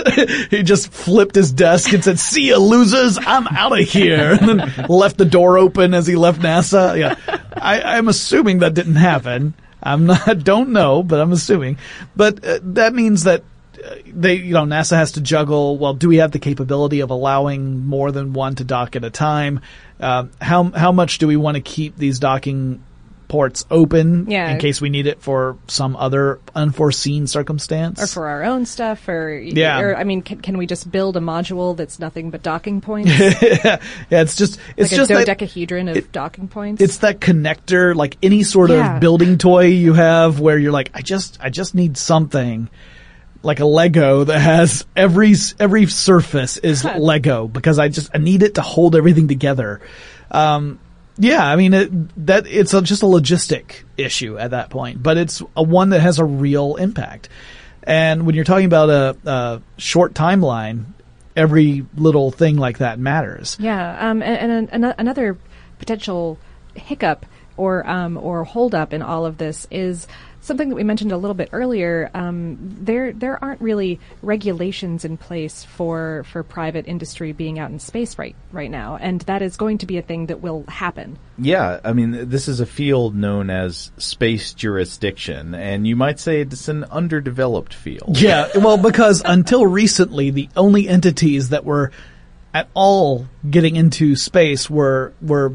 He just flipped his desk and said, "See ya, losers! I'm out of here," and then left the door open as he left NASA. Yeah, I, I'm assuming that didn't happen. I'm not, don't know, but I'm assuming. But uh, that means that uh, they, you know, NASA has to juggle. Well, do we have the capability of allowing more than one to dock at a time? Uh, how how much do we want to keep these docking ports open yeah. in case we need it for some other unforeseen circumstance, or for our own stuff, or yeah. Or, I mean, can, can we just build a module that's nothing but docking points? yeah, it's just it's like just a that, dodecahedron of it, docking points. It's that connector, like any sort yeah. of building toy you have, where you're like, I just I just need something. Like a Lego that has every every surface is Lego because I just I need it to hold everything together. Um, yeah, I mean it, that it's a, just a logistic issue at that point, but it's a one that has a real impact. And when you're talking about a, a short timeline, every little thing like that matters. Yeah, um, and, and an, another potential hiccup or um, or holdup in all of this is something that we mentioned a little bit earlier. Um, there there aren't really regulations in place for for private industry being out in space right right now, and that is going to be a thing that will happen. Yeah, I mean, this is a field known as space jurisdiction, and you might say it's an underdeveloped field. Yeah, well, because until recently, the only entities that were at all getting into space were were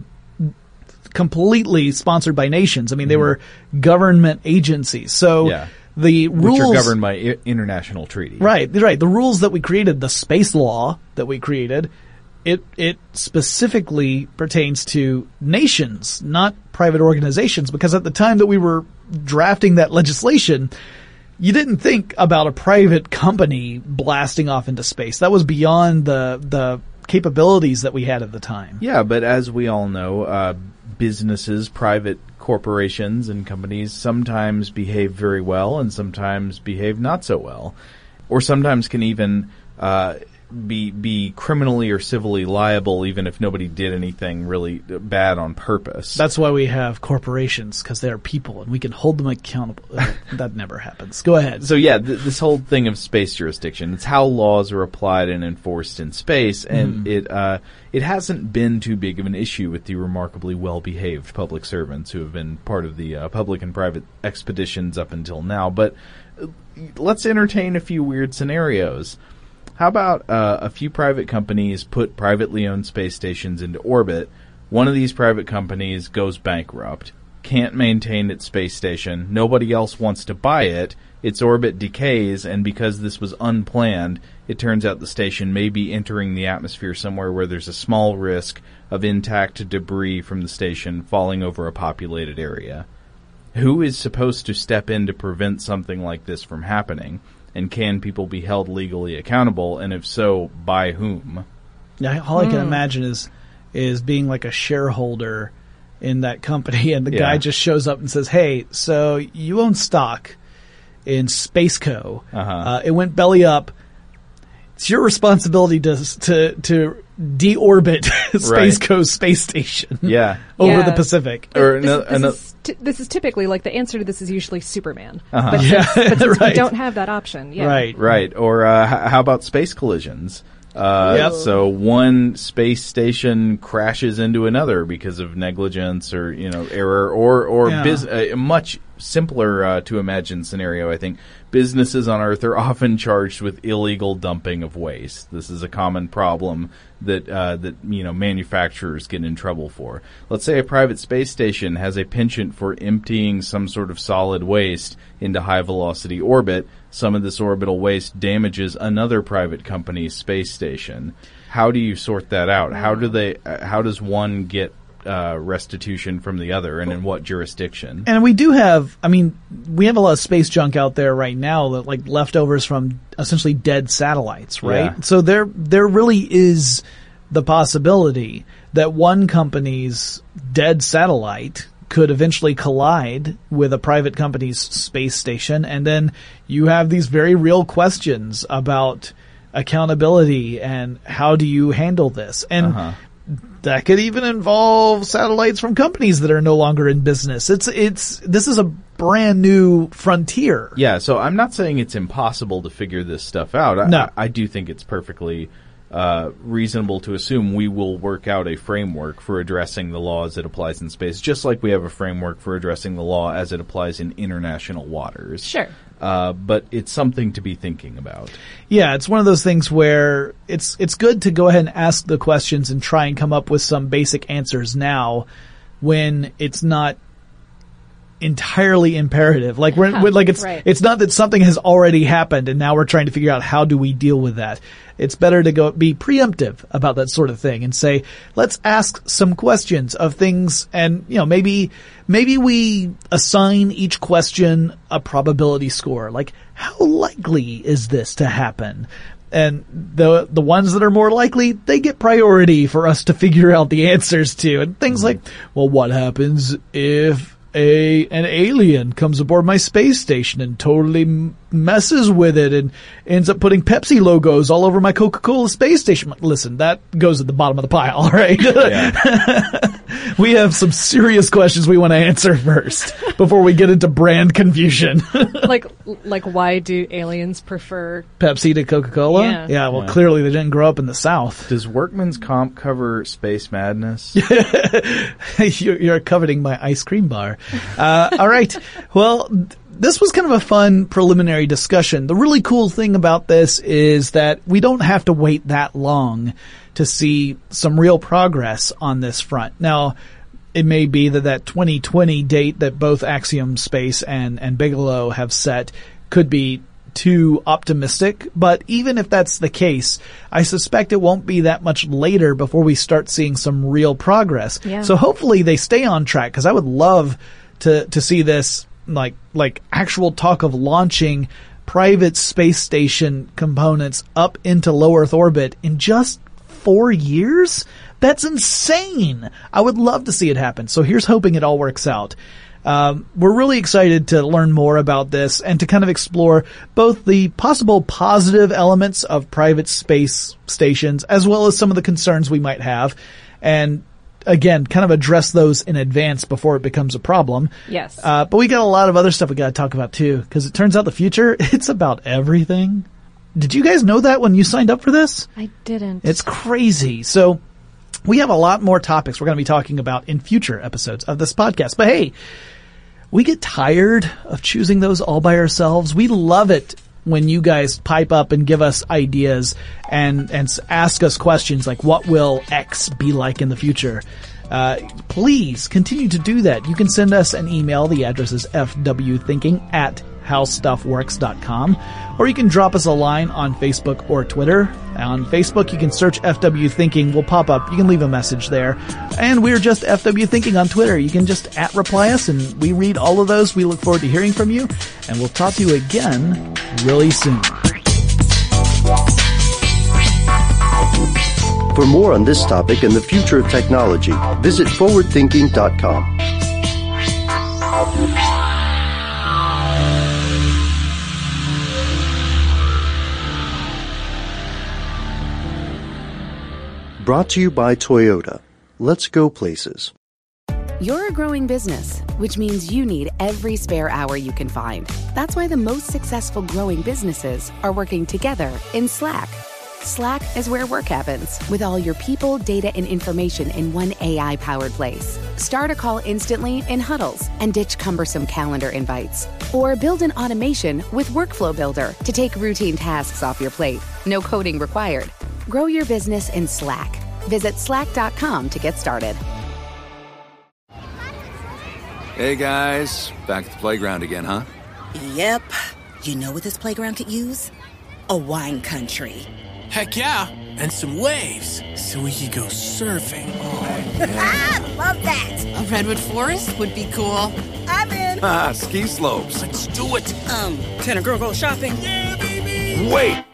completely sponsored by nations. I mean, they were government agencies. So yeah. the rules... Which are governed by I- international treaties. Right, right. The rules that we created, the space law that we created, it it specifically pertains to nations, not private organizations, because at the time that we were drafting that legislation, you didn't think about a private company blasting off into space. That was beyond the the capabilities that we had at the time. Yeah, but as we all know, uh, businesses, private corporations and companies sometimes behave very well and sometimes behave not so well, or sometimes can even uh, be be criminally or civilly liable even if nobody did anything really bad on purpose. That's why we have corporations, because they are people and we can hold them accountable. That never happens. Go ahead. So yeah, th- this whole thing of space jurisdiction, it's how laws are applied and enforced in space, and mm. it uh, it hasn't been too big of an issue with the remarkably well-behaved public servants who have been part of the uh, public and private expeditions up until now. But uh, let's entertain a few weird scenarios. How about uh, a few private companies put privately owned space stations into orbit? One of these private companies goes bankrupt. can't maintain its space station. Nobody else wants to buy it. Its orbit decays, and because this was unplanned, it turns out the station may be entering the atmosphere somewhere where there's a small risk of intact debris from the station falling over a populated area. Who is supposed to step in to prevent something like this from happening? And can people be held legally accountable? And if so, by whom? Yeah, all I can Mm. imagine is is being like a shareholder in that company, and the Yeah. guy just shows up and says, "Hey, so you own stock in Spaceco. Uh-huh. Uh, it went belly up. It's your responsibility to to to deorbit Spaceco's space station Yeah. over Yeah. the Pacific." Or This, no, this, ano- is t- this is typically, like, the answer to this is usually Superman. Uh-huh. But Yeah, since, but since right. we don't have that option. Yeah. Right. Right. Or uh, h- how about space collisions? Uh, Yep. So one space station crashes into another because of negligence or, you know, error or, or Yeah. bus- a much simpler uh, to imagine scenario, I think. Businesses on Earth are often charged with illegal dumping of waste. This is a common problem that, uh, that, you know, manufacturers get in trouble for. Let's say a private space station has a penchant for emptying some sort of solid waste into high velocity orbit. Some of this orbital waste damages another private company's space station. How do you sort that out? How do they, uh, how does one get uh, restitution from the other, and in what jurisdiction? And we do have, I mean, we have a lot of space junk out there right now, that like leftovers from essentially dead satellites, right? Yeah. So there, there really is the possibility that one company's dead satellite could eventually collide with a private company's space station, and then you have these very real questions about accountability and how do you handle this? And Uh-huh. that could even involve satellites from companies that are no longer in business. It's it's this is a brand new frontier. Yeah, so I'm not saying it's impossible to figure this stuff out. I, No. I, I do think it's perfectly uh, reasonable to assume we will work out a framework for addressing the law as it applies in space, just like we have a framework for addressing the law as it applies in international waters. Sure. Uh, but it's something to be thinking about. Yeah, it's one of those things where it's it's good to go ahead and ask the questions and try and come up with some basic answers now, when it's not entirely imperative. Like we're, we're like it's Right. it's not that something has already happened and now we're trying to figure out how do we deal with that. It's better to go be preemptive about that sort of thing and say, let's ask some questions of things, and you know, maybe maybe we assign each question a probability score. Like, how likely is this to happen? And the the ones that are more likely, they get priority for us to figure out the answers to. And things like, well, what happens if a an alien comes aboard my space station and totally m- messes with it and ends up putting Pepsi logos all over my Coca-Cola space station? Like, listen, that goes at the bottom of the pile, right? We have some serious questions we want to answer first before we get into brand confusion. like, like, why do aliens prefer? Pepsi to Coca-Cola? Yeah. Yeah, well, Yeah. clearly they didn't grow up in the South. Does Workman's Comp cover Space Madness? you're, you're coveting my ice cream bar. Uh, all right. Well, th- this was kind of a fun preliminary discussion. The really cool thing about this is that we don't have to wait that long to see some real progress on this front. Now, it may be that that twenty twenty date that both Axiom Space and, and Bigelow have set could be too optimistic, but even if that's the case, I suspect it won't be that much later before we start seeing some real progress. Yeah. So hopefully they stay on track, because I would love to to see this like like actual talk of launching private space station components up into low Earth orbit in just four years. That's insane. I would love to see it happen. So here's hoping it all works out. Um, we're really excited to learn more about this and to kind of explore both the possible positive elements of private space stations as well as some of the concerns we might have, and again, kind of address those in advance before it becomes a problem. Yes. Uh, but we got a lot of other stuff we got to talk about too, because it turns out the future, it's about everything. Did you guys know that when you signed up for this? I didn't. It's crazy. So we have a lot more topics we're going to be talking about in future episodes of this podcast. But hey, we get tired of choosing those all by ourselves. We love it when you guys pipe up and give us ideas and, and ask us questions like, what will X be like in the future? Uh, please continue to do that. You can send us an email. The address is f w thinking at how stuff works dot com, or you can drop us a line on Facebook or Twitter. On Facebook, you can search F W Thinking. We'll pop up. You can leave a message there. And we're just F W Thinking on Twitter. You can just at reply us, and we read all of those. We look forward to hearing from you, and we'll talk to you again really soon. For more on this topic and the future of technology, visit forward thinking dot com. Brought to you by Toyota. Let's go places. You're a growing business, which means you need every spare hour you can find. That's why the most successful growing businesses are working together in Slack. Slack is where work happens, with all your people, data, and information in one A I-powered place. Start a call instantly in huddles and ditch cumbersome calendar invites. Or build an automation with Workflow Builder to take routine tasks off your plate. No coding required. Grow your business in Slack. Visit slack dot com to get started. Hey guys, back at the playground again, huh? Yep. You know what this playground could use? A wine country. Heck yeah, and some waves, so we could go surfing. Oh, yeah. Ah, love that. A redwood forest would be cool. I'm in. Ah, ski slopes. Let's do it. Um, can a girl go shopping? Yeah, baby. Wait.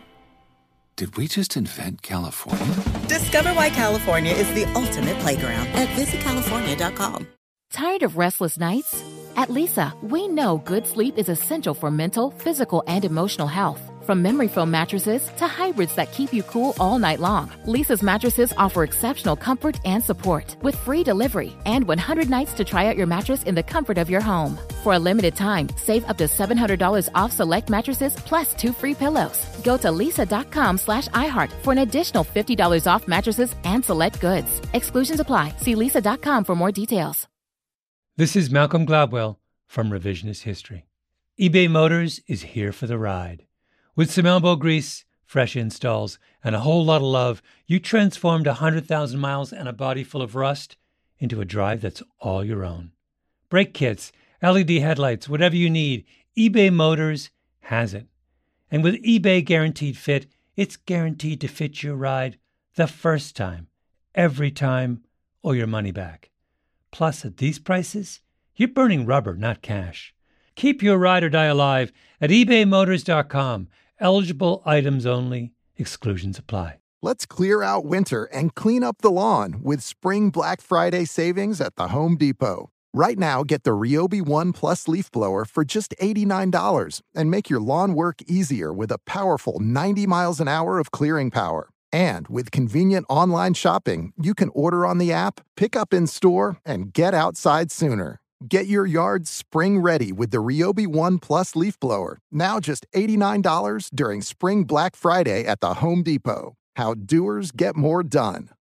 Did we just invent California? Discover why California is the ultimate playground at visit california dot com. Tired of restless nights? At Leesa, we know good sleep is essential for mental, physical, and emotional health. From memory foam mattresses to hybrids that keep you cool all night long, Leesa's mattresses offer exceptional comfort and support with free delivery and one hundred nights to try out your mattress in the comfort of your home. For a limited time, save up to seven hundred dollars off select mattresses plus two free pillows. Go to leesa.com slash iHeart for an additional fifty dollars off mattresses and select goods. Exclusions apply. See leesa dot com for more details. This is Malcolm Gladwell from Revisionist History. eBay Motors is here for the ride. With some elbow grease, fresh installs, and a whole lot of love, you transformed one hundred thousand miles and a body full of rust into a drive that's all your own. Brake kits, L E D headlights, whatever you need, eBay Motors has it. And with eBay Guaranteed Fit, it's guaranteed to fit your ride the first time, every time, or your money back. Plus, at these prices, you're burning rubber, not cash. Keep your ride or die alive at ebay motors dot com. Eligible items only. Exclusions apply. Let's clear out winter and clean up the lawn with Spring Black Friday savings at the Home Depot. Right now, get the Ryobi One Plus leaf blower for just eighty-nine dollars and make your lawn work easier with a powerful ninety miles an hour of clearing power. And with convenient online shopping, you can order on the app, pick up in store, and get outside sooner. Get your yard spring ready with the Ryobi One Plus leaf blower, now just eighty-nine dollars during Spring Black Friday at the Home Depot. How doers get more done.